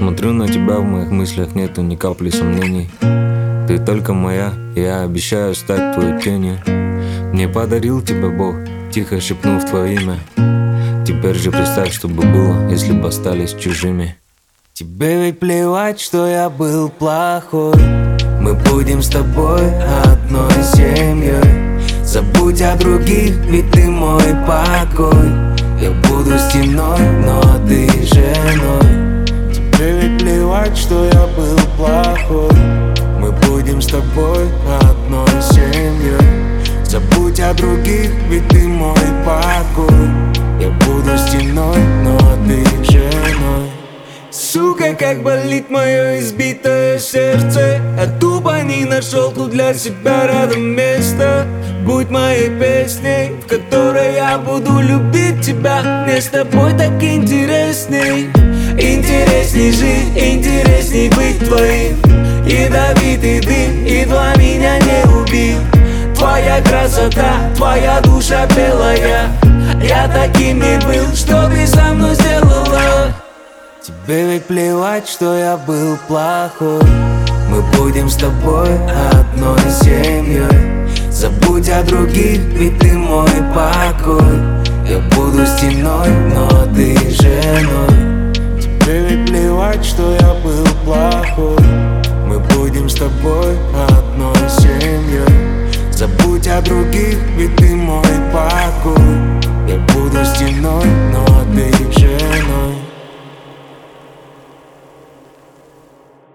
Смотрю на тебя, в моих мыслях нету ни капли сомнений. Ты только моя, и я обещаю стать твоей тенью. Мне подарил тебя Бог, тихо шепнув твое имя. Теперь же представь, что бы было, если бы остались чужими. Тебе ведь плевать, что я был плохой. Мы будем с тобой одной семьей. Забудь о других, ведь ты мой покой. Я буду стеной, но ты женой. Тебе ведь плевать, что я был плохой. Мы будем с тобой одной семьей. Забудь о других, ведь ты мой покой. Я буду стеной, но ты женой. Сука, как болит мое избитое сердце. Я тупо не нашел тут для себя рядом места. Будь моей песней, в которой я буду любить тебя. Мне с тобой так интересней. Интересней жить, интересней быть твоим. Ядовитый дым едва меня не убил. Твоя красота, твоя душа белая. Я таким не был, что ты со мной сделала. Тебе ведь плевать, что я был плохой. Мы будем с тобой одной семьей. Забудь о других, ведь ты мой покой. Я буду стеной, но ты женой. Тебе ведь плевать, что я был плохой. Мы будем с тобой одной семьей. Забудь о других, ведь